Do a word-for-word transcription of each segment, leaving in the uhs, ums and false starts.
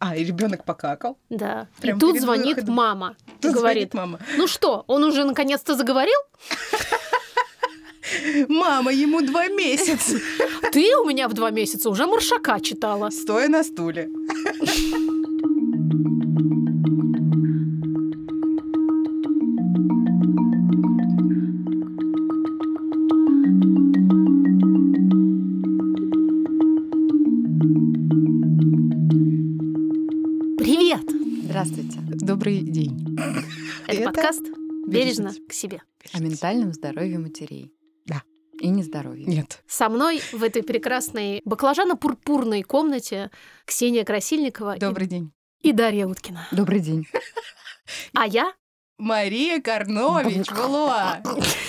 А, и ребенок покакал. Да. Прям и тут перед звонит выходом. мама. Тут и говорит, звонит мама. ну что, он уже наконец-то заговорил? Мама, ему два месяца. Ты у меня в два месяца уже Маршака читала. Стоя на стуле. Привет! Здравствуйте. Добрый день. Это, Это подкаст «Бережно «Бережно к себе». О ментальном здоровье матерей. Да. И нездоровье. Нет. Со мной в этой прекрасной баклажано-пурпурной комнате Ксения Красильникова и- Добрый день. и Дарья Уткина. Добрый день. А я Мария Карнович, Валуа.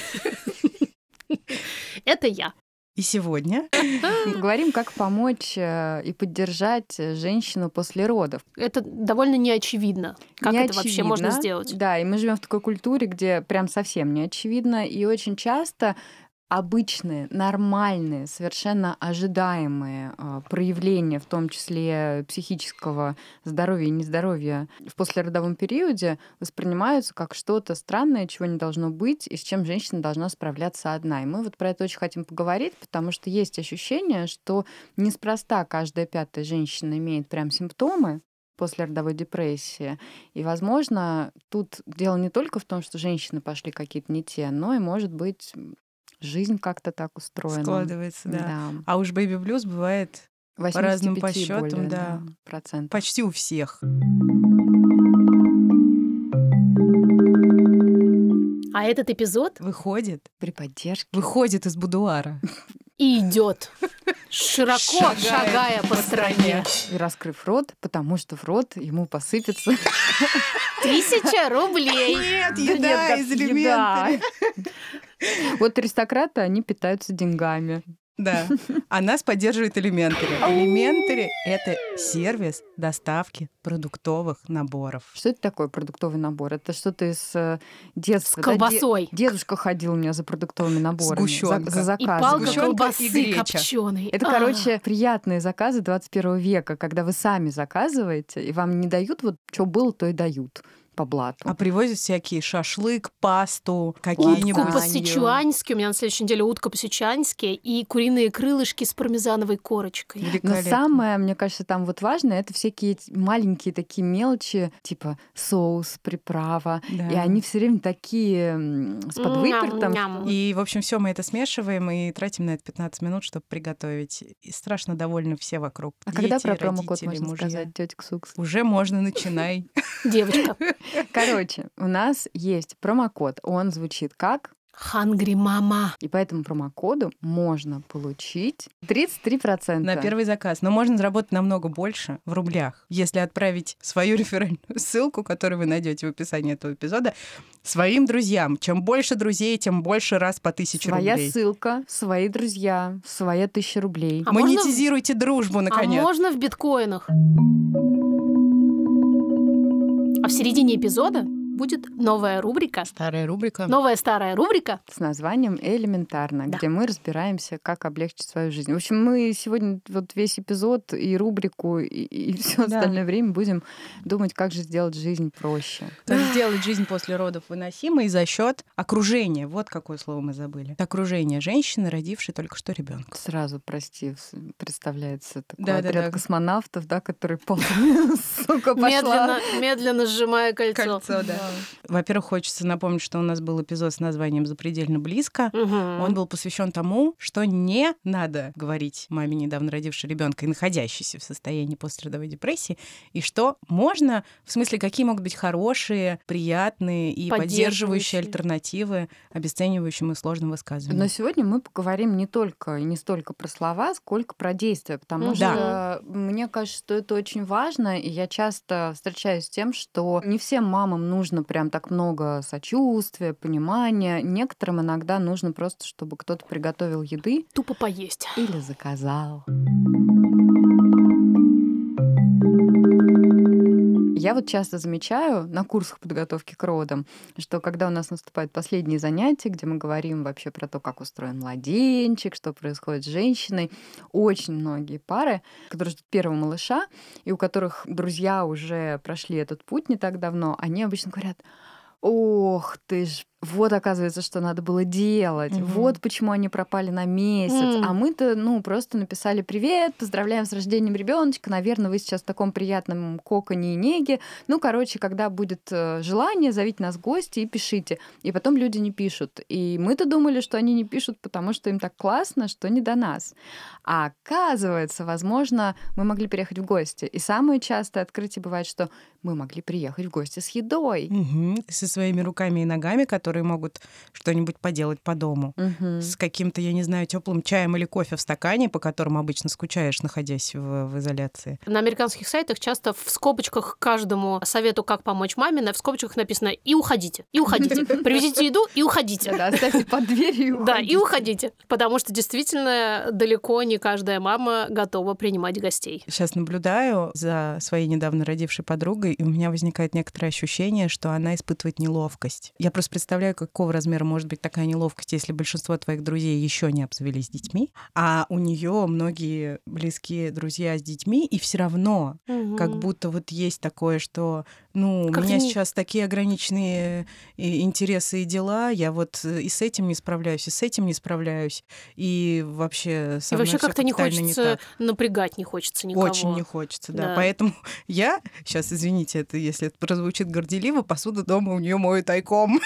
— это я. И сегодня Поговорим, как помочь э, и поддержать женщину после родов. Это довольно неочевидно, как Не это вообще можно очевидно. сделать. Да, и мы живем в такой культуре, где прям совсем не очевидно, и очень часто обычные, нормальные, совершенно ожидаемые э, проявления, в том числе психического здоровья и нездоровья в послеродовом периоде, воспринимаются как что-то странное, чего не должно быть, и с чем женщина должна справляться одна. И мы вот про это очень хотим поговорить, потому что есть ощущение, что неспроста каждая пятая женщина имеет прям симптомы послеродовой депрессии. И, возможно, тут дело не только в том, что женщины пошли какие-то не те, но и, может быть, жизнь как-то так устроена. складывается, да. Да. А уж бэйби-блюз бывает восемьдесят разным пять подсчётам, более, да. процентов. почти у всех. А этот эпизод Выходит, При поддержке. выходит из будуара. и идет широко Шагая шагая по по стране. И раскрыв рот, потому что в рот ему посыпется Тысяча рублей. Нет, Да еда нет, из еда. элементаря. Вот аристократы, они питаются деньгами. Да. А нас поддерживает Элементари. Элементари — это сервис доставки продуктовых наборов. Что это такое продуктовый набор? Это что-то из э, детства. С да? Де- колбасой. Дедушка ходил у меня за продуктовыми наборами. Сгущёнка. За, за И заказами. палка Сгущёнка и колбасы греча. копченой. Это, короче, приятные заказы двадцать первого века, когда вы сами заказываете, и вам не дают вот, что было, то и дают по блату. А привозят всякие шашлык, пасту, Утку какие-нибудь... Лазанью. по-сичуански. У меня на следующей неделе утка по-сичуански и куриные крылышки с пармезановой корочкой. Но Великолепно. самое, мне кажется, там вот важное, это всякие эти маленькие такие мелочи, типа соус, приправа. Да. И они все время такие м, с подвыпертом. Ням-ням. И, в общем, все мы это смешиваем и тратим на это пятнадцать минут, чтобы приготовить. И страшно довольны все вокруг. А когда Дети, про промокод родители, можно мужья. сказать, тетя Ксукс? Уже можно, начинай. Девочка. Короче, у нас есть промокод. Он звучит как? Хангри мама. И по этому промокоду можно получить тридцать три процента. На первый заказ. Но можно заработать намного больше в рублях, если отправить свою реферальную ссылку, которую вы найдете в описании этого эпизода, своим друзьям. Чем больше друзей, тем больше раз по тысяче Своя рублей. ссылка, свои друзья, своя тысяча рублей. А можно в- Монетизируйте дружбу, А наконец. можно в биткоинах. А в середине эпизода будет новая рубрика. Старая рубрика. Новая старая рубрика. С названием «Элементарно», Да. где мы разбираемся, как облегчить свою жизнь. В общем, мы сегодня вот весь эпизод и рубрику, и, все Да. остальное время будем думать, как же сделать жизнь проще. Как сделать жизнь после родов выносимой за счет окружения. Вот какое слово мы забыли. Окружение женщины, родившей только что ребенка. Сразу, прости, с- представляется такой Да-да-да. отряд космонавтов, да, который пол, сука, пошла. Медленно, медленно сжимая кольцо. Кольцо, да. Во-первых, хочется напомнить, что у нас был эпизод с названием «Запредельно близко». Мгм. Он был посвящен тому, что не надо говорить маме, недавно родившей ребенка и находящейся в состоянии послеродовой депрессии, и что можно, в смысле, какие могут быть хорошие, приятные и Поддерживающие. поддерживающие альтернативы обесценивающим и сложным высказываниям. Но сегодня мы поговорим не только и не столько про слова, сколько про действия, потому Мгм. что мне кажется, что это очень важно, и я часто встречаюсь с тем, что не всем мамам нужно прям так много сочувствия, понимания. Некоторым иногда нужно просто, чтобы кто-то приготовил еды Тупо поесть. или заказал. Я вот часто замечаю на курсах подготовки к родам, что когда у нас наступают последние занятия, где мы говорим вообще про то, как устроен младенчик, что происходит с женщиной, очень многие пары, которые ждут первого малыша, и у которых друзья уже прошли этот путь не так давно, они обычно говорят: ох ты ж, вот оказывается, что надо было делать. Мгм. Вот почему они пропали на месяц. М. А мы-то, ну, просто написали: привет, поздравляем с рождением ребеночка. Наверное, вы сейчас в таком приятном коконе и неге. Ну, короче, когда будет э, желание, зовите нас в гости и пишите. И потом люди не пишут. И мы-то думали, что они не пишут, потому что им так классно, что не до нас. А оказывается, возможно, мы могли приехать в гости. И самое частое открытие бывает, что мы могли приехать в гости с едой. Мгм. Со своими руками и ногами, которые могут что-нибудь поделать по дому. Мгм. С каким-то, я не знаю, теплым чаем или кофе в стакане, по которому обычно скучаешь, находясь в, в изоляции. На американских сайтах часто в скобочках к каждому совету, как помочь маме, на- в скобочках написано «и уходите, и уходите». Привезите еду и уходите. Да, оставьте под дверью. Да, и уходите. Потому что действительно далеко не каждая мама готова принимать гостей. Сейчас наблюдаю за своей недавно родившей подругой, и у меня возникает некоторое ощущение, что она испытывает неловкость. Я просто представляю, какого размера может быть такая неловкость, если большинство твоих друзей еще не обзавелись детьми, а у нее многие близкие друзья с детьми, и все равно как Мгм. будто вот есть такое, что ну, у Как-то меня не- сейчас такие ограниченные и интересы и дела, я вот и с этим не справляюсь, и с этим не справляюсь, и вообще со И мной вообще всё как-то не капитально хочется так. напрягать, не хочется никого. Очень не хочется, да. Да. Поэтому я сейчас, извините, это если это прозвучит горделиво, посуду дома у нее мою тайком.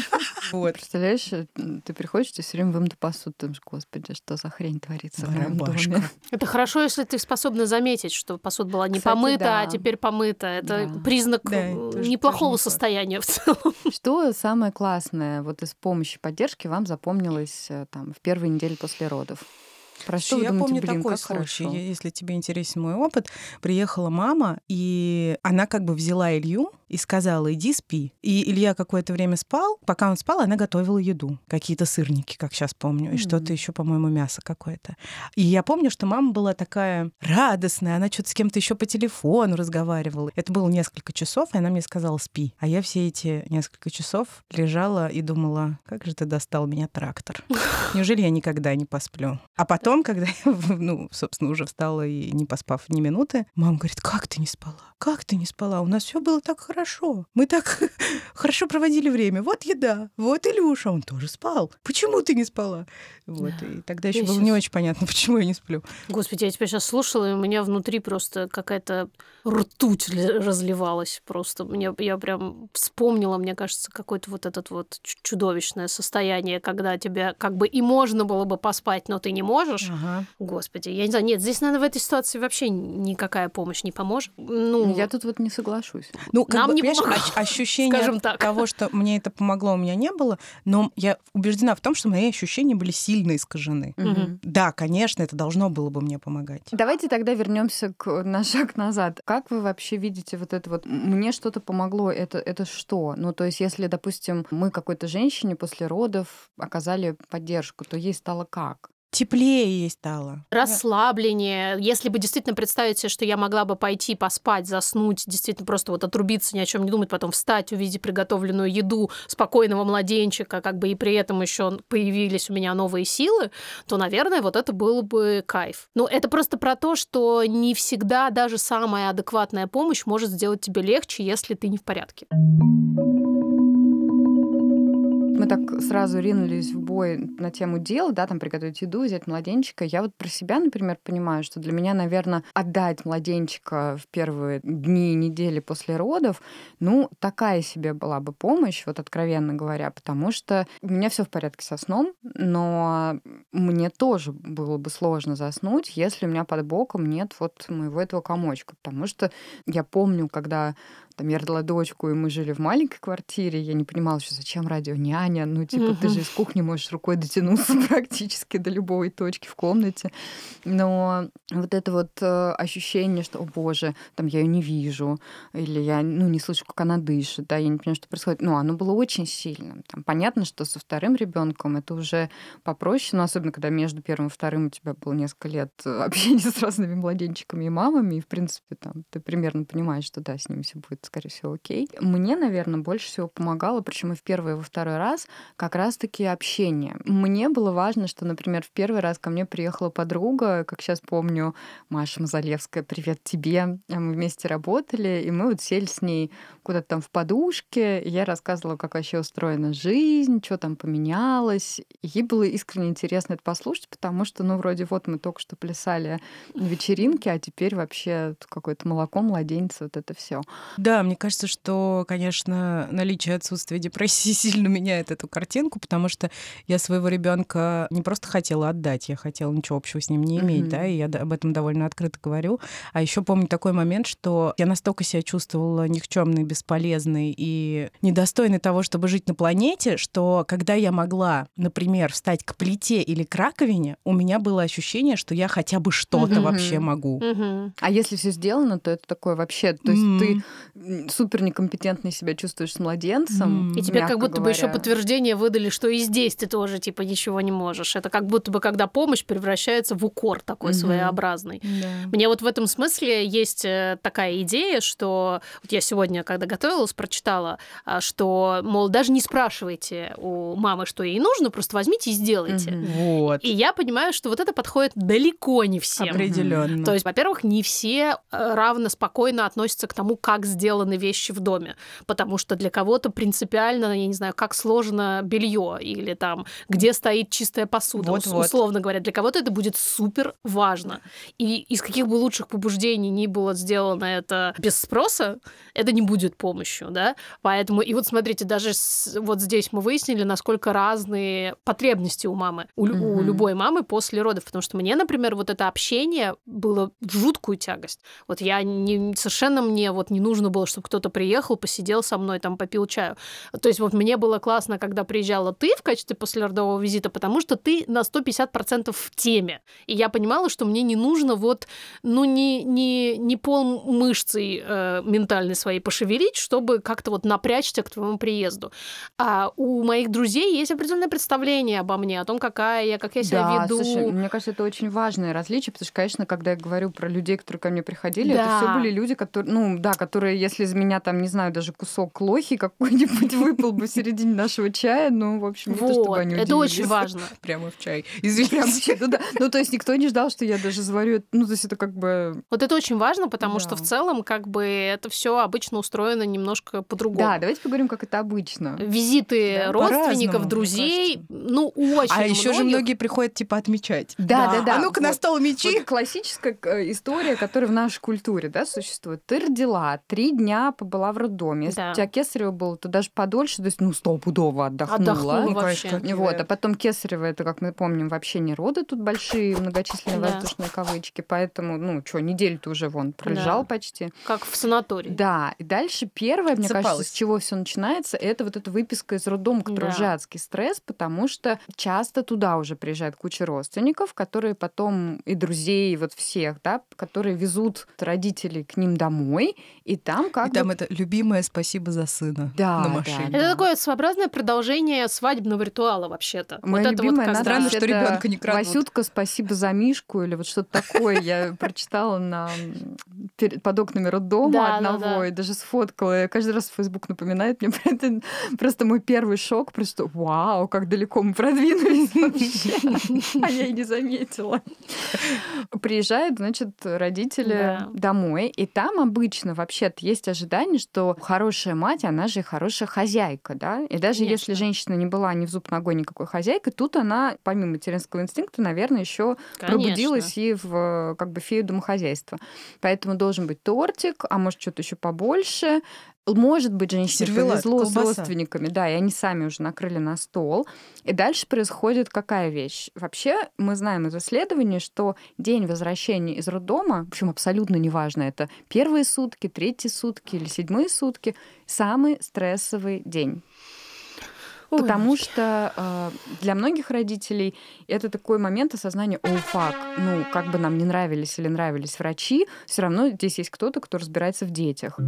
Вот. Представляешь, э, м, ты приходишь, ты все время вымыта посуду, ты думаешь: господи, что за хрень творится в моем Барабашка. доме. Это хорошо, если ты способна заметить, что посуда была не Кстати, помыта, да. а теперь помыта. Это Да. признак Да, м, тоже- тоже неплохого неплохо. состояния в целом. Что самое классное вот из помощи, поддержки вам запомнилось э, там в первые недели после родов? Про что Слушай, вы я думаете: помню блин, такой как случай, хорошо? е- если тебе интересен мой опыт. Приехала мама, и она как бы взяла Илью и сказала: иди спи. И Илья какое-то время спал. Пока он спал, она готовила еду. Какие-то сырники, как сейчас помню, и М. что-то еще, по-моему, мясо какое-то. И я помню, что мама была такая радостная, она что-то с кем-то еще по телефону разговаривала. Это было несколько часов, и она мне сказала: спи. А я все эти несколько часов лежала и думала: как же ты достал меня, трактор. Неужели я никогда не посплю? А потом, когда я, ну, собственно, уже встала и не поспав ни минуты, мама говорит: как ты не спала? Как ты не спала? У нас все было так хорошо. Мы так хорошо проводили время. Вот еда, вот Илюша, он тоже спал. Почему ты не спала? Вот, и тогда еще Я было не щас- очень понятно, почему я не сплю. Господи, я тебя сейчас слушала, и у меня внутри просто какая-то ртуть ли- разливалась просто. Мне, я прям вспомнила, мне кажется, какое-то вот это вот чу- чудовищное состояние, когда тебе как бы и можно было бы поспать, но ты не можешь. Ага. Господи, я не знаю, нет, здесь, наверное, в этой ситуации вообще никакая помощь не поможет. Ну, Я тут вот не соглашусь. Ну, как Нам бы, не понимаешь, помогло, ощ- ощущение скажем так. того, что мне это помогло, у меня не было, но я убеждена в том, что мои ощущения были сильно искажены. Мгм. Да, конечно, это должно было бы мне помогать. Давайте тогда вернемся к, на шаг назад. Как вы вообще видите вот это вот «мне что-то помогло», это, это что? Ну, то есть, если, допустим, мы какой-то женщине после родов оказали поддержку, то ей стало как? Теплее ей стало. расслабление. Если бы действительно представить себе, что я могла бы пойти поспать, заснуть, действительно просто вот отрубиться, ни о чем не думать, потом встать, увидеть приготовленную еду, спокойного младенчика, как бы и при этом еще появились у меня новые силы, то, наверное, вот это было бы кайф. Но это просто про то, что не всегда даже самая адекватная помощь может сделать тебе легче, если ты не в порядке. Мы так сразу ринулись в бой на тему дел, да, там приготовить еду, взять младенчика. Я вот про себя, например, понимаю, что для меня, наверное, отдать младенчика в первые дни, недели после родов, ну, такая себе была бы помощь, вот откровенно говоря, потому что у меня все в порядке со сном, но мне тоже было бы сложно заснуть, если у меня под боком нет вот моего этого комочка, потому что я помню, когда там я родила дочку, и мы жили в маленькой квартире, я не понимала, что зачем радионяня, няня, ну, типа, ты же из кухни можешь рукой дотянуться практически до любой точки в комнате. Но вот это вот э, ощущение, что, о боже, там я ее не вижу, или я, ну, не слышу, как она дышит, да, я не понимаю, что происходит. Ну, оно было очень сильным. Там, понятно, что со вторым ребенком это уже попроще, но особенно, когда между первым и вторым у тебя было несколько лет общения с разными младенчиками и мамами, и, в принципе, там, ты примерно понимаешь, что, да, с ними все будет, скорее всего, окей. Мне, наверное, больше всего помогало, причем и в первый, и во второй раз, как раз-таки общение. Мне было важно, что, например, в первый раз ко мне приехала подруга, как сейчас помню, Маша Мазалевская, привет тебе. Мы вместе работали, и мы вот сели с ней куда-то там в подушке, и я рассказывала, как вообще устроена жизнь, что там поменялось. Ей было искренне интересно это послушать, потому что, ну, вроде вот мы только что плясали на вечеринке, а теперь вообще какое-то молоко, младенец, вот это все. Да, мне кажется, что, конечно, наличие отсутствия депрессии сильно меняет эту картинку, потому что я своего ребенка не просто хотела отдать, я хотела ничего общего с ним не иметь, mm-hmm. да, и я об этом довольно открыто говорю. А еще помню такой момент, что я настолько себя чувствовала никчемной, бесполезной и недостойной того, чтобы жить на планете, что когда я могла, например, встать к плите или к раковине, у меня было ощущение, что я хотя бы что-то mm-hmm. вообще могу. Mm-hmm. А если все сделано, то это такое вообще, то есть mm-hmm. ты супер некомпетентно себя чувствуешь с младенцем. Mm-hmm. И тебе как будто говоря. бы еще подтверждение выдали, что и здесь ты тоже типа ничего не можешь. Это как будто бы когда помощь превращается в укор такой mm-hmm. своеобразный. Yeah. Мне вот в этом смысле есть такая идея, что вот я сегодня, когда готовилась, прочитала, что, мол, даже не спрашивайте у мамы, что ей нужно, просто возьмите и сделайте. Mm-hmm. Вот. И я понимаю, что вот это подходит далеко не всем. Определенно. То есть, во-первых, не все равно спокойно относятся к тому, как сделаны вещи в доме, потому что для кого-то принципиально, я не знаю, как сложено белье или там, где стоит чистая посуда, вот, условно вот. говоря, для кого-то это будет супер важно. И из каких бы лучших побуждений ни было сделано это без спроса, это не будет помощью, да? Поэтому, и вот смотрите, даже с, вот здесь мы выяснили, насколько разные потребности у мамы, у, mm-hmm. у любой мамы после родов, потому что мне, например, вот это общение было в жуткую тягость. Вот я не, совершенно мне вот не нужно было, чтобы кто-то приехал, посидел со мной, там, попил чаю. То есть вот мне было классно, когда приезжала ты в качестве послеродового визита, потому что ты на сто пятьдесят процентов в теме. И я понимала, что мне не нужно вот, ну, не, не, не пол мышцей э, ментальной своей пошевелить, чтобы как-то вот напрячься к твоему приезду. А у моих друзей есть определенное представление обо мне, о том, какая я, как я себя да, веду. Слушай, мне кажется, это очень важное различие, потому что, конечно, когда я говорю про людей, которые ко мне приходили, да. это все были люди, которые, ну, да, которые, если из меня там, не знаю, даже кусок лохи какой-нибудь выпал бы в середине нашего чая, ну, в общем, не вот, то, чтобы они это удивились. очень важно. Прямо в чай. Извините. Ну, да. Ну, то есть никто не ждал, что я даже заварю. Ну, то есть это как бы... Вот это очень важно, потому да. что в целом как бы это все обычно устроено немножко по-другому. Да, давайте поговорим, как это обычно. Визиты да? родственников, друзей, ну, очень А еще многих... же многие приходят, типа, отмечать. Да, да, да. А ну-ка вот, на стол мечи. Вот классическая история, которая в нашей культуре, да, существует. Ты родила, три дня побыла в роддоме. Если да. у тебя кесарево было, то даже подольше, то есть, ну, стопудово отдохнула. Отдохнула вообще. Вот, а потом кесарево, это, как мы помним, вообще не роды, тут большие многочисленные да. воздушные кавычки, поэтому, ну, что, неделю-то уже вон пролежал да. почти. Как в санатории. Да, и дальше первое, мне Цепалась. кажется, с чего все начинается, это вот эта выписка из роддома, который да. уже адский стресс, потому что часто туда уже приезжает куча родственников, которые потом и друзей, вот всех, да, которые везут родителей к ним домой, и там как и бы... там это любимое «спасибо за сына» да, на машине. Да, это да. такое своеобразное продолжение свадебного ритуала вообще-то. Моя вот любимая, это вот странно, что ребенка не крадут. Васютка, спасибо за Мишку, или вот что-то такое я прочитала на под окнами роддома одного, и даже сфоткала. Каждый раз Facebook напоминает мне про это. Просто мой первый шок, просто вау, как далеко мы продвинулись вообще. А я и не заметила. Приезжают, значит, родители домой, и там обычно вообще-то есть ожидание, что хорошая мать, она же хорошая хозяйка, да? И даже если женщина не была ни в зуб ногой никакой хозяйкой, тут она, помимо материнского инстинкта, наверное, еще пробудилась и в как бы фею домохозяйства. Поэтому должен быть тортик, а может, что-то еще побольше. Может быть, женщине сервелат, повезло колбаса. С родственниками, да, и они сами уже накрыли на стол. И дальше происходит какая вещь? Вообще, мы знаем из исследований, что день возвращения из роддома, в общем, абсолютно неважно, это первые сутки, третьи сутки или седьмые сутки, самый стрессовый день. Ой, Потому мамочки. что э, для многих родителей это такой момент осознания, о, фак, ну, как бы нам не нравились или нравились врачи, все равно здесь есть кто-то, кто разбирается в детях.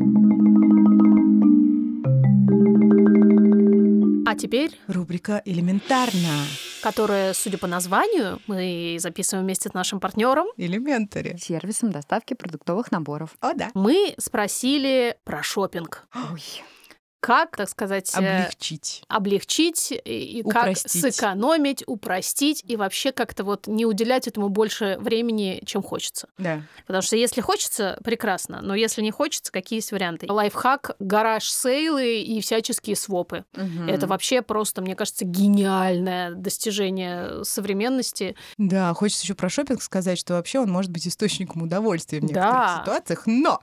А теперь, Рубрика «Элементарно». которая, судя по названию, мы записываем вместе с нашим партнером, Элементари. Сервисом доставки продуктовых наборов. О, да. мы спросили про шопинг. Ой. Как, так сказать, э, Облегчить. облегчить и, и как Упростить. сэкономить, упростить и вообще как-то вот не уделять этому больше времени, чем хочется. Да. Потому что если хочется, прекрасно, но если не хочется, какие есть варианты? Лайфхак, гараж-сейлы и всяческие свопы. Мгм. Это вообще просто, мне кажется, гениальное достижение современности. Да, хочется еще про шопинг сказать, что вообще он может быть источником удовольствия в некоторых Да. ситуациях, но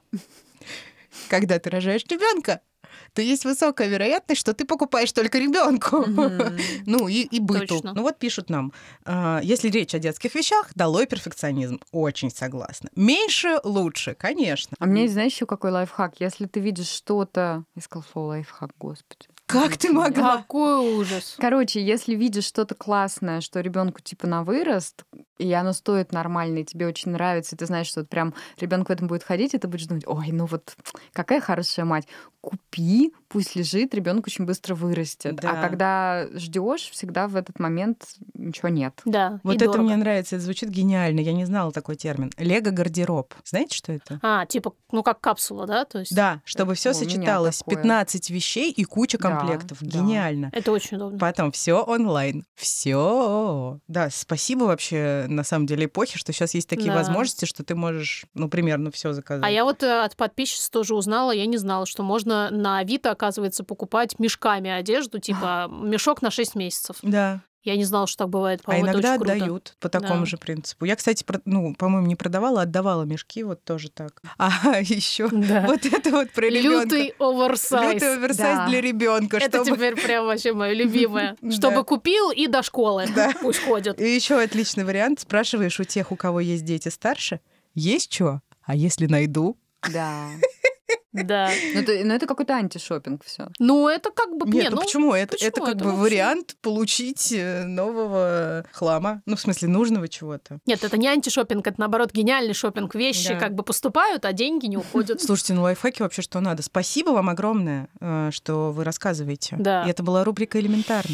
когда ты рожаешь ребенка, то есть высокая вероятность, что ты покупаешь только ребенку. Мгм. Ну и, и быту. Точно. Ну вот пишут нам, а, если речь о детских вещах, долой перфекционизм. Очень согласна. Меньше лучше, конечно. А у меня есть, знаешь, еще какой лайфхак? Если ты видишь что-то... Я сказала слово лайфхак, господи. Как ты могла? Какой ужас. Короче, если видишь что-то классное, что ребенку типа на вырост, и оно стоит нормально, и тебе очень нравится, и ты знаешь, что вот прям ребенок в этом будет ходить, и ты будешь думать, ой, ну вот какая хорошая мать. Купи, пусть лежит, ребенок очень быстро вырастет. Да. А когда ждешь, всегда в этот момент ничего нет. Да, Вот и это дорого. мне нравится, это звучит гениально. Я не знала такой термин. Лего-гардероб. Знаете, что это? А, типа, ну как капсула, да? То есть Да, чтобы все О, у меня сочеталось. такое. пятнадцать вещей и куча Да, комплектов. да. Гениально. это очень удобно. Потом все онлайн. Все. Да, спасибо вообще, на самом деле, эпохе, что сейчас есть такие Да. возможности, что ты можешь, ну, примерно все заказать. А я вот э, от подписчиц тоже узнала, я не знала, что можно на Авито, оказывается, покупать мешками одежду, типа мешок на шесть месяцев. Да. Я не знала, что так бывает. А По-моему, это иногда очень круто. отдают по такому Да. же принципу. Я, кстати, про- ну, по-моему, не продавала, а отдавала мешки, вот тоже так. А еще Да. вот это вот про ребенка. Лютый оверсайз. Лютый оверсайз Да. для ребенка, Это чтобы... теперь прям вообще мое любимое. Да. Чтобы купил и до школы. Да. Пусть ходят. И еще отличный вариант. Спрашиваешь у тех, у кого есть дети старше, есть что? А если найду? Да. Да. Ну, это, ну, это какой-то антишопинг все. Ну, это как бы... Нет, не, ну, ну, почему? Это, почему? это как Это бы вообще- вариант получить э, нового хлама. Ну, в смысле, нужного чего-то. Нет, это не антишопинг, это, наоборот, гениальный шопинг. Вещи Да. как бы поступают, а деньги не уходят. Слушайте, ну лайфхаки вообще что надо. Спасибо вам огромное, э, что вы рассказываете. Да. И это была рубрика «Элементарно».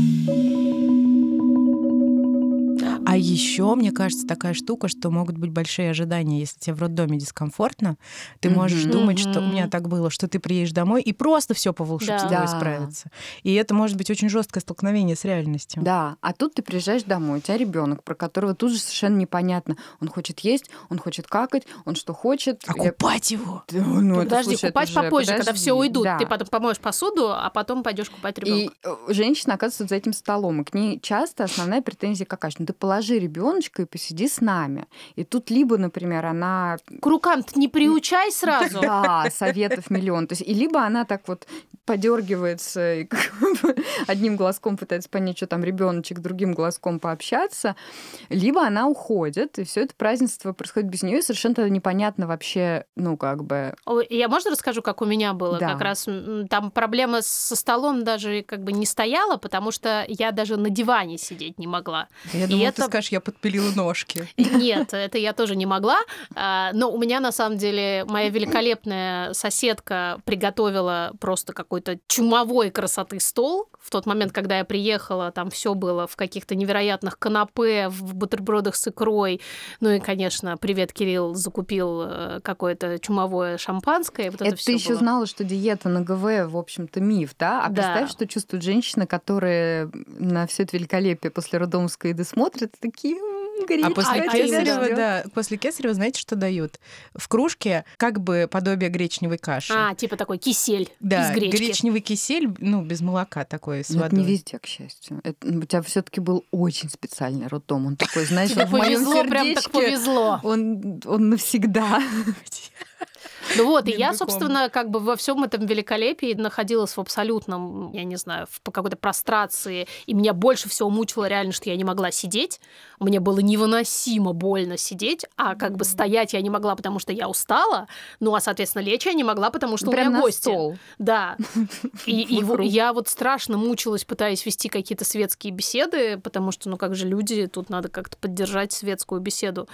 А еще, мне кажется, такая штука, что могут быть большие ожидания. Если тебе в роддоме дискомфортно, ты можешь Мгм. думать, что у Мгм. меня так было, что ты приедешь домой и просто все по волшебству Да. исправится. И это может быть очень жесткое столкновение с реальностью. Да, а тут ты приезжаешь домой, у тебя ребенок, про которого тут же совершенно непонятно. Он хочет есть, он хочет какать, он что хочет. А Я- купать его? Да, ну, это, Подожди, слушай, это купать же- попозже, когда подожди. все уйдут. Да. Ты потом помоешь посуду, а потом пойдешь купать И ребенка. э, женщина оказывается за этим столом, и к ней часто основная претензия какая? Ну, ты положи ребеночка и посиди с нами. И тут либо, например, она... К рукам-то не приучай сразу. Да, советов миллион. То есть, и либо она так вот подергивается и как бы одним глазком пытается понять, что там ребеночек, другим глазком пообщаться, либо она уходит, и все это празднество происходит без нее, и совершенно непонятно вообще, ну, как бы... Ой, я, можно расскажу, как у меня было? Да. Как раз м, там проблема со столом даже как бы не стояла, потому что я даже на диване сидеть не могла. Я И думала, это- ты скажешь, я подпилила ножки. Нет, это я тоже не могла. А, Но у меня, на самом деле, моя великолепная соседка приготовила просто какой-то чумовой красоты стол. В тот момент, когда я приехала, там все было в каких-то невероятных канапе, в бутербродах с икрой. Ну и, конечно, привет, Кирилл закупил э, какое-то чумовое шампанское. и Вот это, Это, всё ты еще было. знала, что диета на ГВ, в общем-то, миф, да? А Да. представь, что чувствуют женщины, которые на все это великолепие после роддомской еды смотрят, и такие... «М, Горячо, А после а тебя кесарева, ждёт». да, после кесарева, знаете, что дают? В кружке как бы подобие гречневой каши. А, типа такой кисель Да, из гречки. гречневый кисель, ну, без молока такой, с Но это водой. не везде, к счастью. Это, ну, у тебя все-таки был очень специальный роддом. Он такой, знаешь, Тебе он в моем повезло, прям так сердечке, повезло. Он, он навсегда. Ну вот, и я, Миндуком. собственно, как бы во всем этом великолепии находилась в абсолютном, я не знаю, в какой-то прострации, и меня больше всего мучило реально, что я не могла сидеть, мне было невыносимо больно сидеть, а как бы стоять я не могла, потому что я устала, ну, а, соответственно, лечь я не могла, потому что Прям у меня на гости. стол. Да. И, и во- Вокруг. я вот страшно мучилась, пытаясь вести какие-то светские беседы, потому что, ну, как же люди, тут надо как-то поддержать светскую беседу.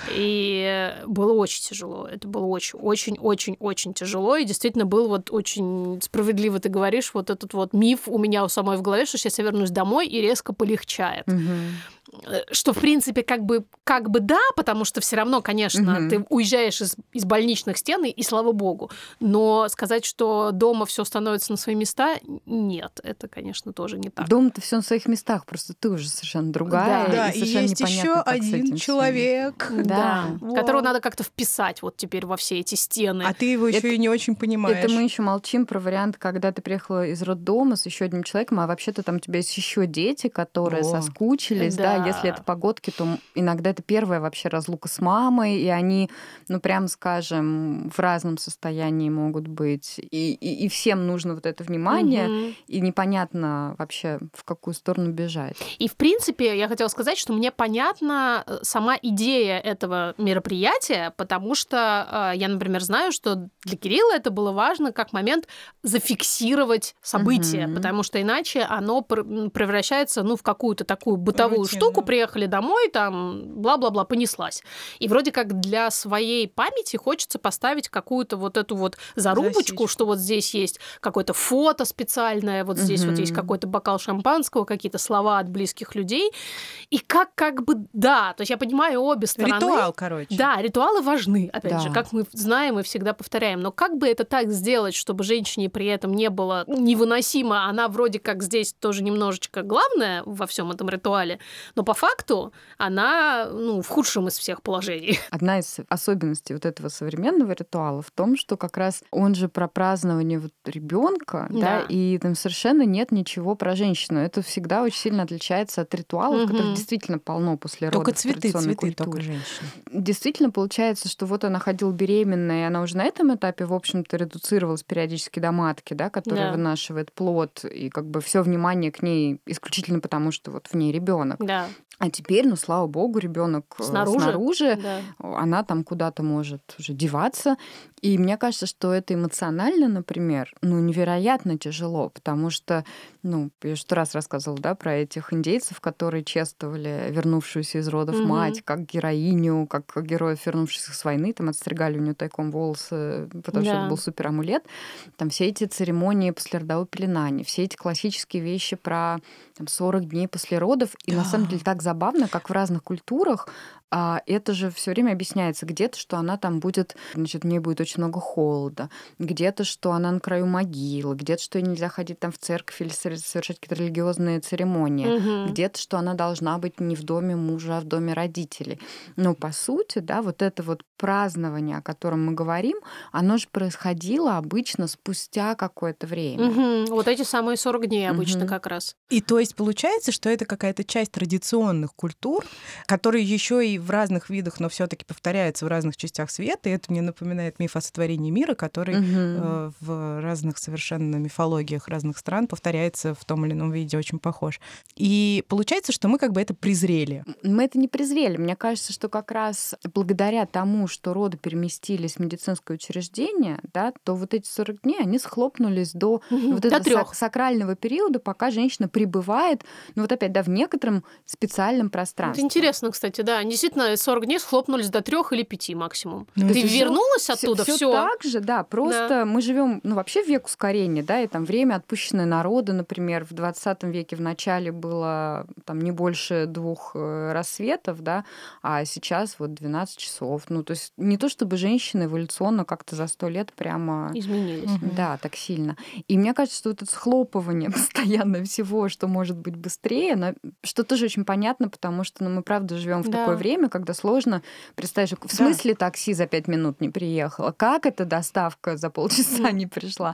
И было очень тяжело. Это было очень, очень, очень, очень тяжело. И действительно был вот очень справедливо, ты говоришь, вот этот вот миф у меня у самой в голове, что сейчас я вернусь домой и резко полегчает. Мгм. Что, в принципе, как бы, как бы да, потому что все равно, конечно, Мгм. ты уезжаешь из, из больничных стен, и, и слава богу. Но сказать, что дома все становится на свои места, нет, это, конечно, тоже не так. Дома-то все на своих местах, просто ты уже совершенно другая, Да. Да, и и совершенно есть непонятно, еще как с один этим всем. человек, Да, Да. Вау. которого надо как-то вписать вот теперь во все эти стены. а ты его Это- еще и не очень понимаешь. Это мы еще молчим про вариант, когда ты приехала из роддома с еще одним человеком, а вообще-то там у тебя есть еще дети, которые О. соскучились, да. Да. Если это погодки, то м- иногда это первая вообще разлука с мамой, и они, ну прям скажем, в разном состоянии могут быть, и, и, и всем нужно вот это внимание, Мгм. и непонятно вообще в какую сторону бежать. И, в принципе, я хотела сказать, что мне понятна э, сама идея этого мероприятия, потому что э, я, например, знаю, что для Кирилла это было важно как момент зафиксировать событие, Мгм. потому что иначе оно пр- м, превращается, ну, в какую-то такую бытовую Рутину. штуку, приехали домой, там, бла-бла-бла, понеслась. И вроде как для своей памяти хочется поставить какую-то вот эту вот зарубочку, Засечку. что вот здесь есть какое-то фото специальное, вот здесь вот есть Мгм. какой-то бокал шампанского, какие-то слова от близких людей. И как как бы, да, то есть я понимаю обе стороны. Ритуал, короче. Да, ритуалы важны, опять Да. же, как мы знаем и всегда повторяем. Но как бы это так сделать, чтобы женщине при этом не было невыносимо, она вроде как здесь тоже немножечко главная во всем этом ритуале, но по факту она, ну, в худшем из всех положений. Одна из особенностей вот этого современного ритуала в том, что как раз он же про празднование вот ребенка, да. Да. И там совершенно нет ничего про женщину. Это всегда очень сильно отличается от ритуалов, Мгм. которых действительно полно после родов Только в цветы, традиционной цветы, только культуре. женщины. Действительно получается, что вот она ходила беременная, и она уже на этом этапе, в общем-то, редуцировалась периодически до матки, да, которая Да. вынашивает плод, и как бы все внимание к ней исключительно потому, что вот в ней ребенок. Да, А теперь, ну, слава богу, ребенок снаружи. снаружи, Да. она там куда-то может уже деваться. И мне кажется, что это эмоционально, например, ну, невероятно тяжело, потому что, ну, я же сто раз рассказывала, да, про этих индейцев, которые чествовали вернувшуюся из родов Мгм. мать, как героиню, как героев, вернувшихся с войны, там отстригали у нее тайком волосы, потому что Да. это был супер амулет. Там все эти церемонии послеродового пеленания, все эти классические вещи про там, сорок дней после родов. И на самом Да. деле так забавно, как в разных культурах а, это же все время объясняется где-то, что она там будет, значит, в ней будет очень много холода, где-то, что она на краю могилы, где-то, что ей нельзя ходить там в церковь или сор- совершать какие-то религиозные церемонии, Мгм. где-то, что она должна быть не в доме мужа, а в доме родителей. Но по сути, да, вот это вот празднование, о котором мы говорим, оно же происходило обычно спустя какое-то время. Мгм. Вот эти самые сорок дней обычно Мгм. как раз. И то есть получается, что это какая-то часть традиционных культур, которые еще и в разных видах, но все-таки повторяются в разных частях света. И это мне напоминает миф о сотворении мира, который Мгм. э, в разных совершенно мифологиях разных стран повторяется в том или ином виде, очень похож. И получается, что мы как бы это презрели. Мы это не презрели. Мне кажется, что как раз благодаря тому, что роды переместились в медицинское учреждение, да, то вот эти сорок дней, они схлопнулись до Мгм. вот До этого трёх. сак- сакрального периода, пока женщина пребывает, ну вот опять, да, в некотором специальном Это пространстве. интересно, кстати, да. Действительно, сорок дней схлопнулись до трех или пяти максимум. Ну, Ты это всё- вернулась оттуда, Все все. так же, да. Просто мы живем, ну, вообще в век ускорения, да, и там время, отпущенное народу, например, в двадцатом веке в начале было там не больше двух э, рассветов, да, а сейчас вот двенадцать часов. Ну, то есть не то чтобы женщины эволюционно как-то за сто лет прямо... Изменились. Мгм. Да, так сильно. И мне кажется, что вот это схлопывание постоянно всего, что может быть быстрее, оно- что тоже очень понятно, потому что ну, мы правда живем в Да. такое время, когда сложно представить, что в Да. смысле такси за пять минут не приехало, как эта доставка за полчаса Мгм. не пришла.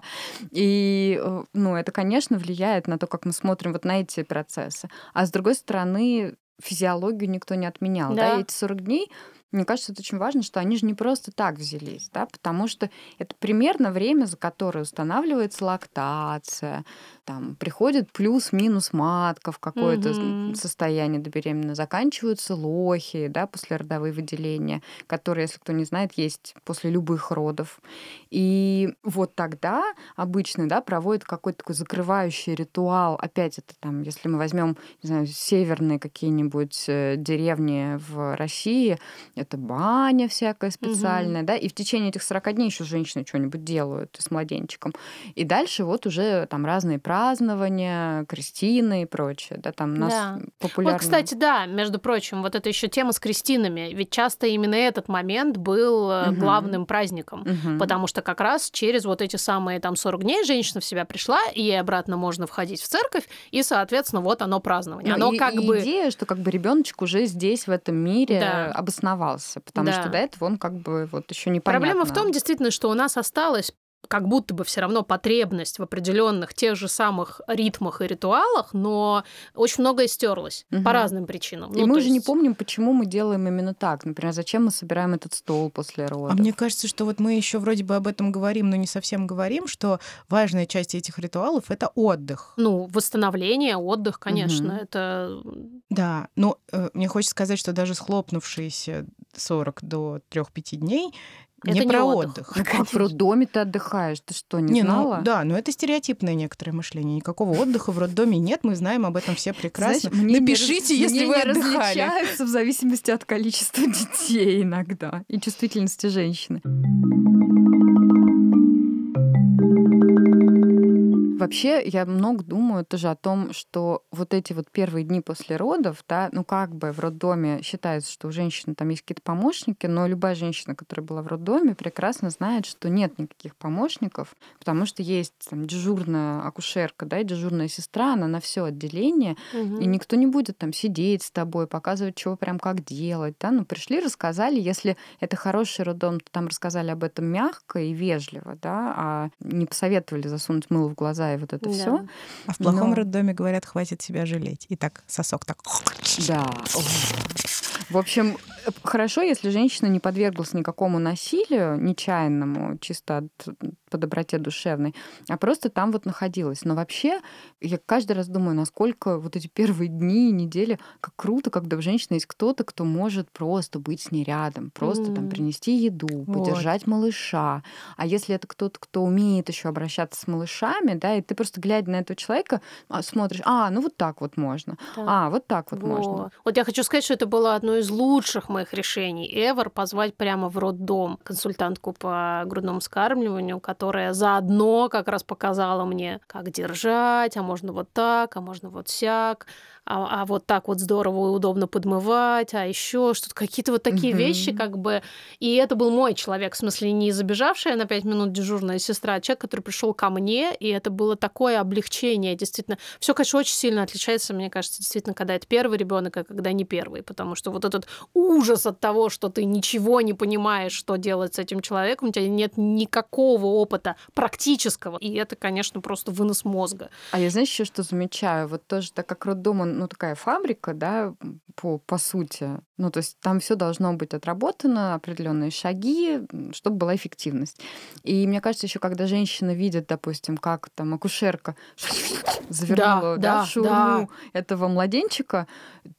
И э, ну, это, конечно, влияет на то, как мы смотрим вот на эти процессы. А с другой стороны, физиологию никто не отменял. Да? Да. И эти сорок дней Мне кажется, это очень важно, что они же не просто так взялись, да, потому что это примерно время, за которое устанавливается лактация, там приходит плюс-минус матка в какое-то Мгм. состояние добеременное, заканчиваются лохи, да, послеродовые выделения, которые, если кто не знает, есть после любых родов. И вот тогда обычно, да, проводят какой-то такой закрывающий ритуал. Опять это там, если мы возьмем, не знаю, северные какие-нибудь э, деревни в России, это баня всякая Мгм. специальная, да, и в течение этих сорока дней еще женщины что-нибудь делают с младенчиком. И дальше вот уже там разные празднования, крестины и прочее, да, там у нас Да. популярно. Вот, кстати, да, между прочим, вот это еще тема с крестинами. Ведь часто именно этот момент был э, Мгм. главным праздником, Мгм. потому что как раз через вот эти самые там сорок дней женщина в себя пришла, и ей обратно можно входить в церковь, и, соответственно, вот оно празднование. Ну, Оно и, как и бы... идея, что как бы ребеночек уже здесь, в этом мире, Да. обосновался, потому что Да. до этого он как бы вот еще непонятно. Проблема в том, действительно, что у нас осталась как будто бы все равно потребность в определенных тех же самых ритмах и ритуалах, но очень многое стерлось Мгм. по разным причинам. И Ну, мы то уже не есть- помним, почему мы делаем именно так. Например, зачем мы собираем этот стол после А родов. мне кажется, что вот мы еще вроде бы об этом говорим, но не совсем говорим, что важная часть этих ритуалов — это отдых. Ну, восстановление, отдых, конечно, Мгм. это... Да, но э, мне хочется сказать, что даже схлопнувшиеся сорок до трёх-пяти дней не Это не про отдых. отдых. Ну как, в роддоме ты отдыхаешь? Ты что, не, Не, ну знала? да, но это стереотипное некоторое мышление. Никакого отдыха в роддоме нет, мы знаем об этом все прекрасно. Знаешь, мнения Напишите, раз- если вы мнения отдыхали. различаются в зависимости от количества детей иногда и чувствительности женщины. Вообще, я много думаю тоже о том, что вот эти вот первые дни после родов, да, ну как бы в роддоме считается, что у женщины там есть какие-то помощники, но любая женщина, которая была в роддоме, прекрасно знает, что нет никаких помощников, потому что есть там дежурная акушерка, да, и дежурная сестра, она на все отделение, Мгм. и никто не будет там сидеть с тобой, показывать, чего прям как делать, да, ну пришли, рассказали, если это хороший роддом, то там рассказали об этом мягко и вежливо, да, а не посоветовали засунуть мыло в глаза и вот это Да. все. А в плохом Но- роддоме говорят, хватит себя жалеть. И так сосок так. Да. Ой. В общем, э, хорошо, если женщина не подверглась никакому насилию нечаянному, чисто от, по доброте душевной, а просто там вот находилась. Но вообще, я каждый раз думаю, насколько вот эти первые дни, недели, как круто, когда у женщины есть кто-то, кто может просто быть с ней рядом, просто там М. принести еду, Вот. подержать малыша. А если это кто-то, кто умеет еще обращаться с малышами, да, и ты просто глядя на этого человека а, смотришь, а, ну вот так вот можно, Да. а, вот так вот Во. можно. Вот я хочу сказать, что это было одно из лучших моих решений ever — позвать прямо в роддом консультантку по грудному вскармливанию, которая заодно как раз показала мне, как держать, а можно вот так, а можно вот сяк, а, а вот так вот здорово и удобно подмывать, а еще что-то, какие-то вот такие Мгм. вещи, как бы. И это был мой человек, в смысле не забежавшая на пять минут дежурная сестра, а человек, который пришел ко мне, и это было такое облегчение, действительно. Все, конечно, очень сильно отличается, мне кажется, действительно, когда это первый ребенок, а когда не первый, потому что вот этот ужас от того, что ты ничего не понимаешь, что делать с этим человеком, у тебя нет никакого опыта практического, и это, конечно, просто вынос мозга. А я, знаешь, еще что замечаю? Вот тоже, так как роддом, он, ну, такая фабрика, да, по, по сути. Ну, то есть там все должно быть отработано, определенные шаги, м, чтобы была эффективность. И мне кажется, еще когда женщина видит, допустим, как там акушерка завернула, да, да, в шаурму этого младенчика,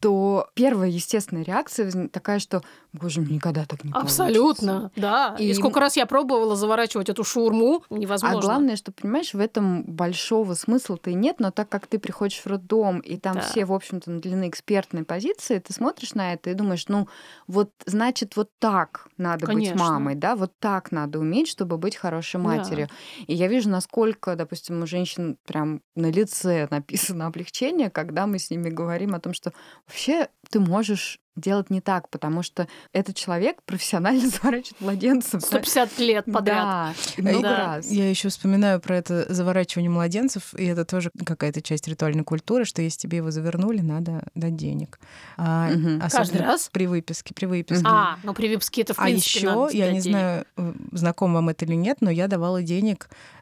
то первая естественная реакция возник- такая, что, боже, мне никогда так не получится. Абсолютно, да. И... И- сколько раз я пробовала заворачивать эту шаурму, невозможно. А главное, что, понимаешь, в этом большого смысла-то и нет, но так как ты приходишь в роддом, и там Да. все, в общем-то, наделены экспертной позицией, ты смотришь на это и думаешь, ну, вот, значит, вот так надо Конечно. быть мамой, да, вот так надо уметь, чтобы быть хорошей Да. матерью. И я вижу, насколько, допустим, у женщин прям на лице написано облегчение, когда мы с ними говорим о том, что вообще ты можешь делать не так, потому что этот человек профессионально заворачивает младенцев. сто пятьдесят лет подряд. Да, и много Да. раз. Я еще вспоминаю про это заворачивание младенцев, и это тоже какая-то часть ритуальной культуры, что если тебе его завернули, надо дать денег. А, Мгм. особенно Каждый раз? при выписке, при выписке. Мгм. А, ну при выписке это, в А принципе, еще, надо я дать не денег. знаю, э, знаком вам это или нет, но я давала денег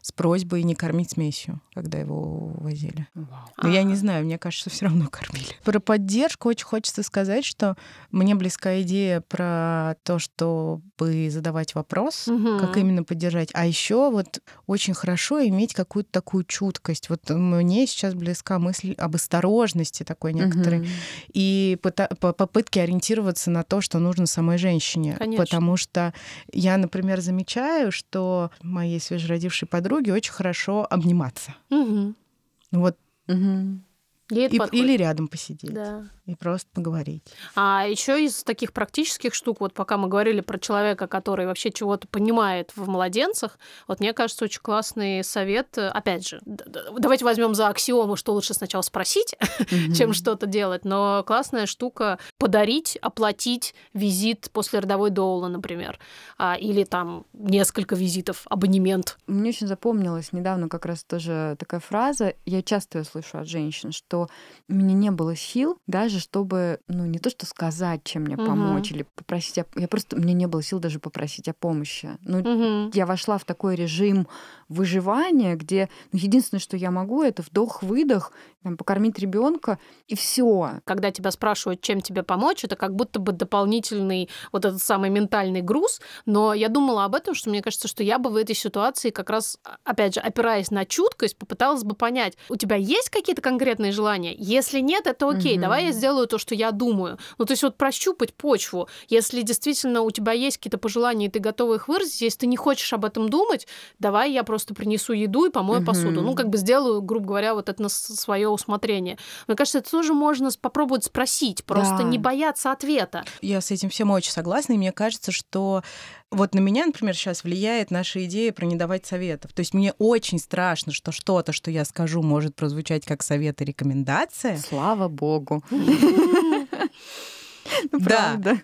с просьбой не кормить смесью, когда его увозили. Вау. Но я не знаю, мне кажется, все равно кормили. Про поддержку очень хочется сказать, что мне близка идея про то, чтобы задавать вопрос, Мгм. как именно поддержать. А еще вот очень хорошо иметь какую-то такую чуткость. Вот мне сейчас близка мысль об осторожности такой некоторой. Мгм. И пыта- по- попытки ориентироваться на то, что нужно самой женщине. Конечно. Потому что я, например, замечаю, что моей свежеродившей подруге очень хорошо обниматься. Мгм. Вот. Мгм. Ей это И- подходит. или рядом посидеть. Да. И просто поговорить. А еще из таких практических штук, вот пока мы говорили про человека, который вообще чего-то понимает в младенцах, вот мне кажется, очень классный совет. Опять же, д- д- давайте возьмем за аксиому, что лучше сначала спросить, чем Мгм. что-то делать. Но классная штука подарить, оплатить визит после родовой доула, например, А, или там несколько визитов, абонемент. Мне очень запомнилась недавно как раз тоже такая фраза, я часто ее слышу от женщин, что у меня не было сил даже, чтобы, ну, не то что сказать, чем мне Мгм. помочь, или попросить, о- я просто, мне не было сил даже попросить о помощи. Ну, Мгм. я вошла в такой режим выживания, где ну, единственное, что я могу, это вдох-выдох, там, покормить ребенка, и все. Когда тебя спрашивают, чем тебе помочь, это как будто бы дополнительный вот этот самый ментальный груз. Но я думала об этом, что мне кажется, что я бы в этой ситуации как раз, опять же, опираясь на чуткость, попыталась бы понять, у тебя есть какие-то конкретные желания? Если нет, это окей, Мгм. давай я сделаю то, что я думаю. Ну, то есть вот прощупать почву. Если действительно у тебя есть какие-то пожелания, и ты готова их выразить, если ты не хочешь об этом думать, давай я просто принесу еду и помою Мгм. посуду. Ну, как бы сделаю, грубо говоря, вот это на свое усмотрение. Мне кажется, это тоже можно с- попробовать спросить, просто Да. не бояться ответа. Я с этим всем очень согласна, и мне кажется, что вот на меня, например, сейчас влияет наша идея про не давать советов. То есть мне очень страшно, что что-то, что я скажу, может прозвучать как совет и рекомендация. Слава богу. Ну, Да. правда.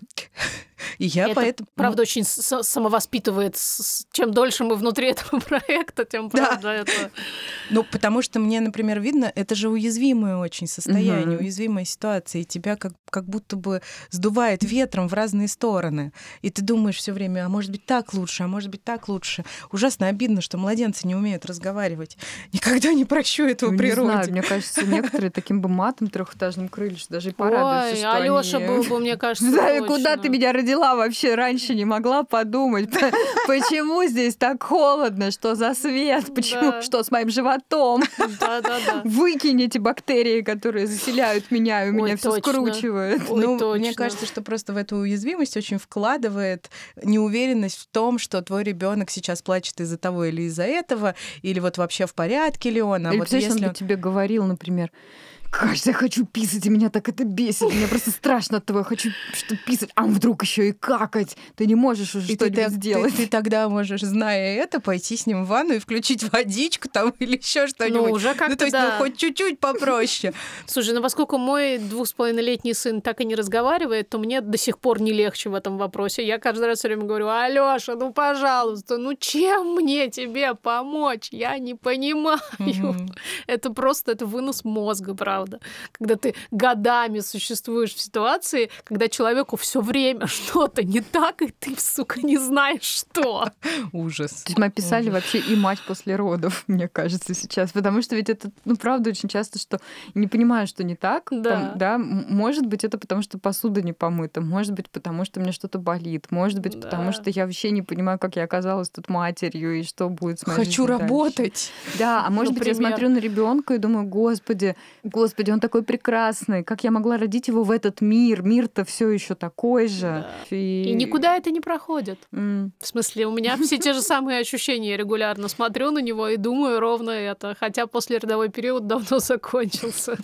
И я Это, поэтому... правда, очень с- самовоспитывает. С- с- Чем дольше мы внутри этого проекта, тем, Да. правда, это... Ну, потому что мне, например, видно, это же уязвимое очень состояние, Мгм. уязвимая ситуация, и тебя как, как будто бы сдувает ветром в разные стороны. И ты думаешь все время, а может быть так лучше, а может быть так лучше. Ужасно обидно, что младенцы не умеют разговаривать. Никогда не прощу этого Ну, не природе. знаю, мне кажется, некоторые таким бы матом трехэтажным крылья, что даже и порадуются, Ой, что Алёша они... был бы, мне кажется, Да, точно. куда ты меня родила вообще раньше? Не могла подумать. Почему здесь так холодно? Что за свет? Почему? Да. Что с моим животом? Да-да-да. Выкинь эти бактерии, которые заселяют меня, и у Ой, меня все точно. скручивает. Ой, Ну, точно. мне кажется, что просто в эту уязвимость очень вкладывает неуверенность в том, что твой ребенок сейчас плачет из-за того или из-за этого, или вот вообще в порядке ли он. А Или вот представляешь, если он бы тебе говорил, например, кажется, я хочу писать, и меня так это бесит. Мне просто страшно от того, я хочу что писать, а вдруг еще и какать. Ты не можешь уже И ты, что-нибудь так- сделать. ты- ты тогда можешь, зная это, пойти с ним в ванну и включить водичку там или еще что-нибудь. Ну, уже как-то Ну, то есть, да. ну, хоть чуть-чуть попроще. Слушай, ну поскольку мой двух с половиной летний сын так и не разговаривает, то мне до сих пор не легче в этом вопросе. Я каждый раз все время говорю: Алёша, ну пожалуйста, ну чем мне тебе помочь? Я не понимаю. Мгм. Это просто это вынос мозга, правда. Когда ты годами существуешь в ситуации, когда человеку все время что-то не так, и ты, сука, не знаешь, что. Ужас. То есть мы описали Ужас. вообще и мать после родов, мне кажется, сейчас. Потому что ведь это, ну, правда, очень часто, что не понимаю, что не так. Да. Там, да, м- может быть, это потому, что посуда не помыта, может быть, потому что мне что-то болит, может быть, Да. потому что я вообще не понимаю, как я оказалась тут матерью и что будет с моей Хочу жизнью дальше. работать. Да, а может быть, я Например. смотрю на ребенка и думаю: господи, господи, он такой прекрасный, как я могла родить его в этот мир? Мир-то все еще такой же. Да. И никуда это не проходит. М. В смысле, у меня все те же самые ощущения. Я регулярно смотрю на него и думаю ровно это. Хотя послеродовой период давно закончился.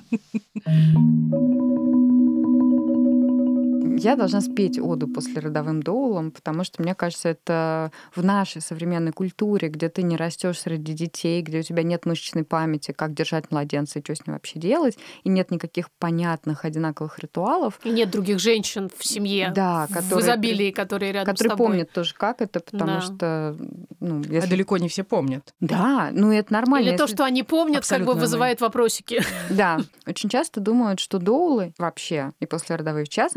Я должна спеть оду послеродовым доулам, потому что, мне кажется, это в нашей современной культуре, где ты не растешь среди детей, где у тебя нет мышечной памяти, как держать младенца и что с ним вообще делать, и нет никаких понятных одинаковых ритуалов. И нет других женщин в семье, Да, в которые изобилии, которые рядом которые с тобой. помнят тоже, как это, потому Да. что, ну, А если... далеко не все помнят. Да, ну это нормально. Или то, если- что они помнят, как бы Абсолютно вызывает вопросики. Да, очень часто думают, что доулы вообще, и послеродовые в частности, это такие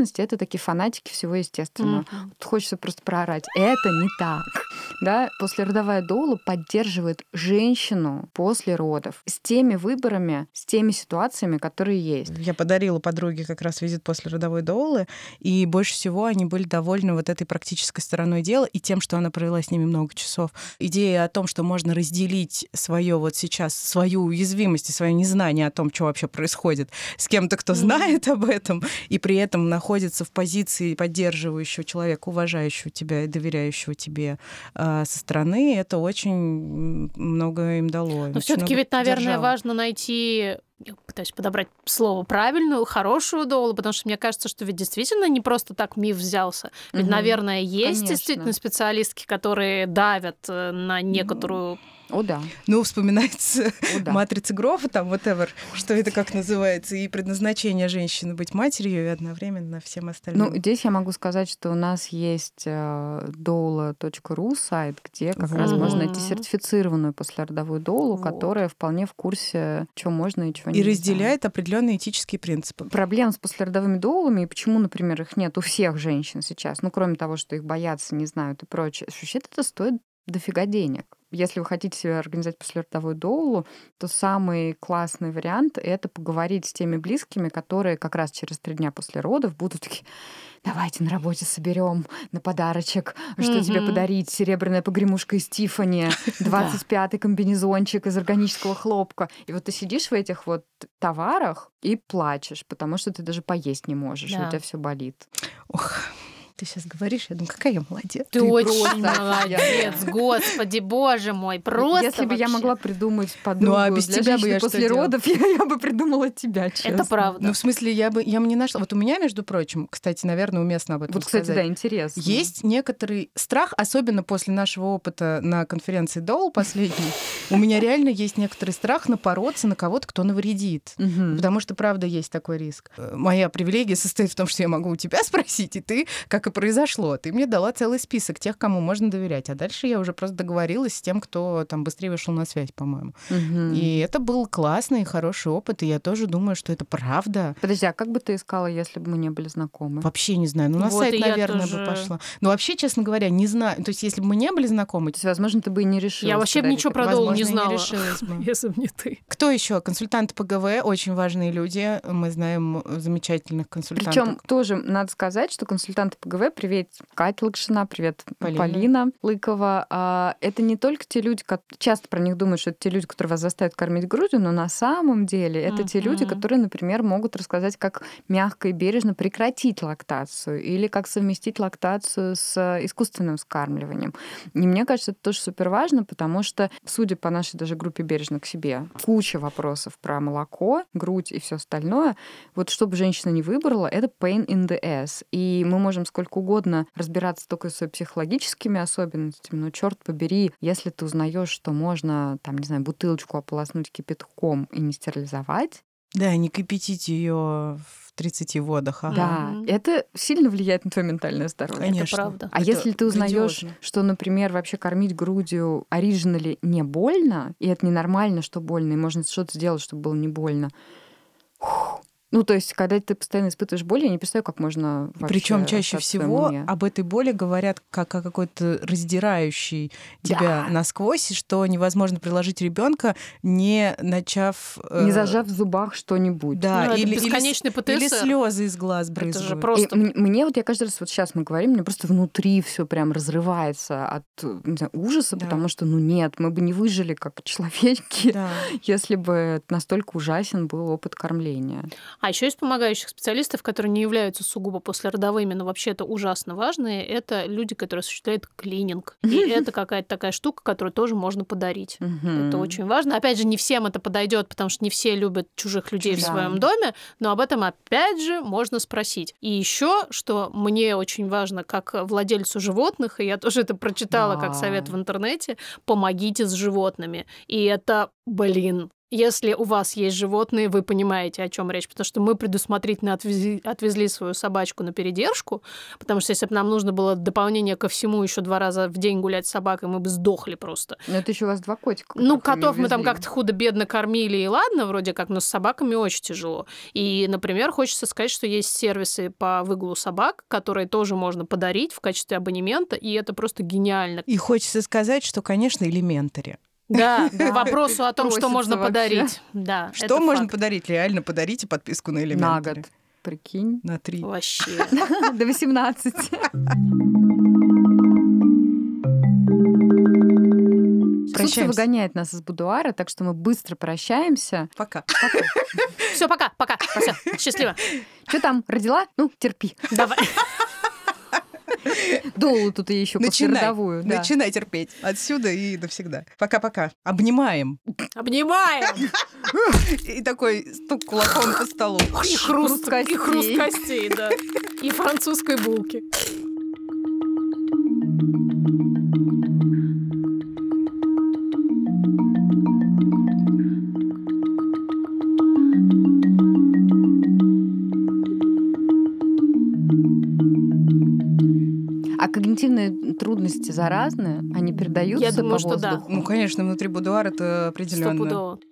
такие фанатики всего естественного. Мгм. Вот хочется просто проорать. Это не так. Да? Послеродовая доула поддерживает женщину после родов с теми выборами, с теми ситуациями, которые есть. Я подарила подруге как раз визит после родовой доулы, и больше всего они были довольны вот этой практической стороной дела и тем, что она провела с ними много часов. Идея о том, что можно разделить свое вот сейчас, свою уязвимость и свое незнание о том, что вообще происходит, с кем-то, кто знает об этом, и при этом находится в позиции поддерживающего человека, уважающего тебя и доверяющего тебе э, со стороны, это очень много им дало. Но все-таки ведь, наверное, важно найти, я пытаюсь подобрать слово правильную, хорошую доулу, потому что мне кажется, что ведь действительно не просто так миф взялся. Ведь, Мгм. наверное, есть Конечно. действительно специалистки, которые давят э, на некоторую... О, да. Ну, вспоминается О, да. матрица Грофа, там, whatever, что это как называется, и предназначение женщины быть матерью и одновременно всем остальным. Ну, здесь я могу сказать, что у нас есть э, доула точка ру сайт, где как раз Вот. можно найти сертифицированную послеродовую доулу, Вот. которая вполне в курсе, что можно и чего И нельзя. разделяет определенные этические принципы. Проблем с послеродовыми доулами, и почему, например, их нет у всех женщин сейчас, ну, кроме того, что их боятся, не знают и прочее, вообще-то это стоит дофига денег. Если вы хотите себе организовать послеродовую доулу, то самый классный вариант — это поговорить с теми близкими, которые как раз через три дня после родов будут такие: давайте на работе соберем на подарочек, что тебе Мгм. подарить, серебряная погремушка из Тиффани, двадцать пятый комбинезончик из органического хлопка. И вот ты сидишь в этих вот товарах и плачешь, потому что ты даже поесть не можешь, и Да. у тебя все болит. Ох, ты сейчас говоришь, я думаю, какая я молодец. Ты, Ты очень просто молодец, господи, боже мой, просто Если бы я вообще. могла придумать подругу Ну, а без для тебя бы женщины я что после делала? родов, я, я бы придумала тебя, честно. Это правда. Ну, в смысле, я бы, я бы не нашла. Вот у меня, между прочим, кстати, наверное, уместно об этом Вот, кстати, сказать. да, интересно. Есть некоторый страх, особенно после нашего опыта на конференции Доул последней. У меня реально есть некоторый страх напороться на кого-то, кто навредит. Мгм. Потому что, правда, есть такой риск. Э, Моя привилегия состоит в том, что я могу у тебя спросить, и ты, как и произошло, ты мне дала целый список тех, кому можно доверять. А дальше я уже просто договорилась с тем, кто там быстрее вышел на связь, по-моему. Мгм. И это был классный и хороший опыт, и я тоже думаю, что это правда. Подожди, а как бы ты искала, если бы мы не были знакомы? Вообще не знаю. Ну, на Вот сайт, и я наверное, тоже. бы пошла. Но вообще, честно говоря, не знаю. То есть, если бы мы не были знакомы, То есть, возможно, ты бы и не решилась. Я вообще бы подарить ничего это. про доулу не возможно, и знала, решилась бы. если бы не ты. Кто еще? Консультанты по гэ вэ, очень важные люди. Мы знаем замечательных консультантов. Причем тоже надо сказать, что консультанты по гэ вэ, привет, Катя Лакшина, привет, Полина. Полина, Лыкова, а, это не только те люди, как часто про них думают, что это те люди, которые вас заставят кормить грудью, но на самом деле это те люди, Мгм. которые, например, могут рассказать, как мягко и бережно прекратить лактацию или как совместить лактацию с искусственным вскармливанием. И мне кажется, это тоже супер важно, потому что, судя по нашей даже группе «Бережно к себе», куча вопросов про молоко, грудь и все остальное. Вот чтобы женщина не выбрала, это pain in the ass. И мы можем сколько угодно разбираться только с психологическими особенностями, но черт побери, если ты узнаешь, что можно, там, не знаю, бутылочку ополоснуть кипятком и не стерилизовать, Да, не кипятить ее в тридцати водах. Ага. да, Мгм. это сильно влияет на твое ментальное здоровье. Конечно. Это правда. А Это если ты узнаешь, грандиозно. что, например, вообще кормить грудью оригинали не больно, и это ненормально, что больно, и можно что-то сделать, чтобы было не больно. Фух. Ну, то есть, когда ты постоянно испытываешь боль, я не представляю, как можно вообще Причем чаще остаться в своем всего уме. об этой боли говорят как о какой-то раздирающей тебя Да. насквозь, и что невозможно приложить ребенка, не начав... э, Не зажав в зубах что-нибудь. Да, Ну, это или, или, бесконечный с- пэ тэ эс или эр. слезы из глаз Это брызгают. же И просто... м- мне вот, я каждый раз, вот сейчас мы говорим, мне просто внутри все прям разрывается от не знаю, ужаса, Да. потому что, ну нет, мы бы не выжили как человеки, Да. если бы настолько ужасен был опыт кормления. А еще есть помогающих специалистов, которые не являются сугубо послеродовыми, но вообще это ужасно важные. Это люди, которые осуществляют клининг. И это какая-то такая штука, которую тоже можно подарить. Это очень важно. Опять же, не всем это подойдет, потому что не все любят чужих людей в Да. своем доме, но об этом опять же можно спросить. И еще, что мне очень важно, как владельцу животных, и я тоже это прочитала как Да. совет в интернете, помогите с животными. И это, блин, Если у вас есть животные, вы понимаете, о чем речь, потому что мы предусмотрительно отвезли, отвезли свою собачку на передержку, потому что если бы нам нужно было дополнение ко всему еще два раза в день гулять с собакой, мы бы сдохли просто. Но это еще у вас два котика. Ну, котов мы там как-то худо-бедно кормили, и ладно, вроде как, но с собаками очень тяжело. И, например, хочется сказать, что есть сервисы по выгулу собак, которые тоже можно подарить в качестве абонемента, и это просто гениально. И хочется сказать, что, конечно, элементари. Да, к вопросу о том, что Просится можно вообще. подарить. Да, Что это можно факт. подарить? Реально подарите подписку на На элементари. год. Прикинь. На три. Вообще. До восемнадцати. Солнце Прощаемся. выгоняет нас из будуара, так что мы быстро прощаемся. Пока. Все, пока, пока. Все, счастливо. Что там, родила? Ну, терпи. Давай. Долу тут и еще Начинай, послеродовую. Да. начинай терпеть. Отсюда и навсегда. Пока-пока. Обнимаем. Обнимаем. И такой стук кулаком по столу. И хруст, хруст и хруст костей. костей, да. И французской булки. А когнитивные трудности заразны? Они передаются Я думаю, по что да. воздуху? Ну, конечно, внутри будуара это определенно. Стопудово.